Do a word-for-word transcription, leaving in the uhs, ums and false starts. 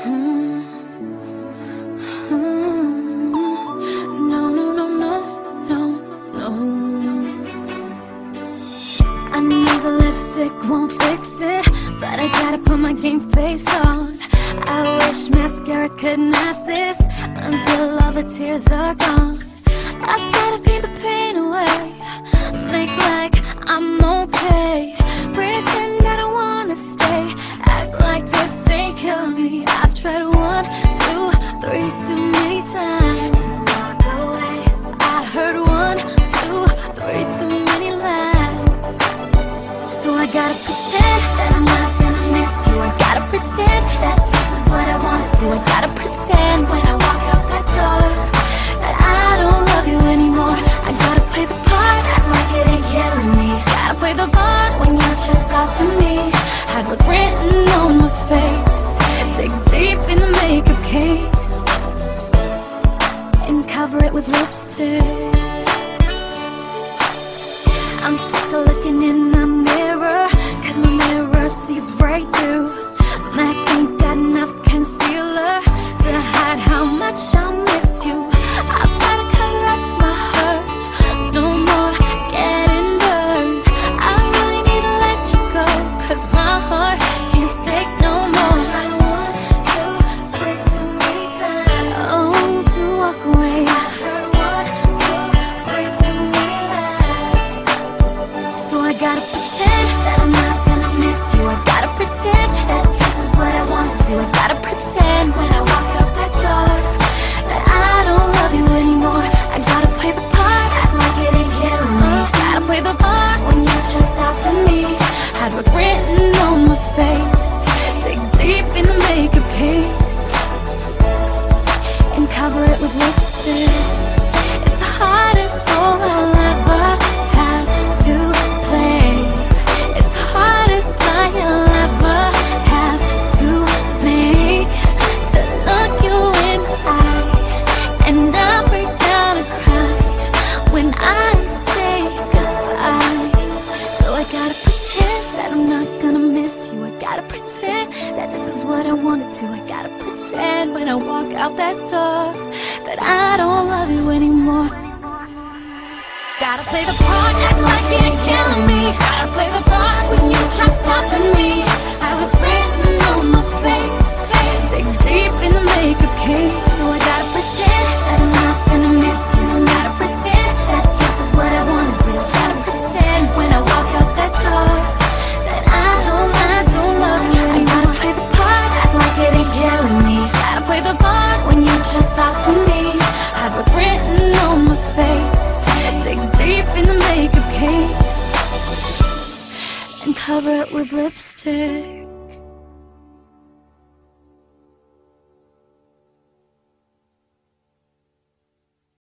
No, no, no, no, no, no. I know the lipstick won't fix it, but I gotta put my game face on. I wish mascara could mask this until all the tears are gone. I gotta paint the pain away, make like I'm okay, pretend I don't wanna stay, act like this ain't killing me. I've tried one, two, three too many times. Walk away. I heard one, two, three too many lies. So I gotta pretend that I'm not gonna miss you. I gotta pretend that this is what I wanna do. I gotta pretend when I walk out that door that I don't love you anymore. I gotta play the part, act like it ain't killing me. Gotta play the part when you're just stopping me. Hide what's written on my face, dig deep in the makeup case, and cover it with lipstick. I'm sick of looking in the mirror, cause my mirror sees right through. MAC ain't got enough concealer to hide how much I miss you. I've gotta cover up my hurt, no more getting burned. I really need to let you go, cause my heart can't take no more. I tried one, two, three too many times. Oh, to walk away. I heard one, two, three too many lies. So I gotta pretend that I'm not gonna miss you. I gotta pretend that this is what I wanna do. I gotta pretend when I walk out that door that I don't love you anymore. I gotta play the part, act like it ain't killing me. Gotta play the part when you're just stopping me. Hide what's written on my face, dig deep in the makeup case, and cover it with lipstick. It's the hardest role I'll ever have to play. It's the hardest lie I'll ever have to make, to look you in the eye and I break down and cry when I say goodbye. So I gotta pretend that I'm not gonna miss you. I gotta pretend that this is what I wanna do. I gotta pretend when I walk out that door that I don't love you anymore. Gotta play the part, act like it ain't killing me. Gotta play the part when you try stopping me. I was written on my face, dig deep in the makeup case. So I gotta pretend that I'm not gonna miss you. Gotta pretend that this is what I wanna do. Gotta pretend when I walk out that door that I don't, I don't love you anymore. I gotta play the part, act like it ain't killing me. Gotta play the part when you try stopping me. Hide what's written on my face, dig deep in the makeup case, and cover it with lipstick.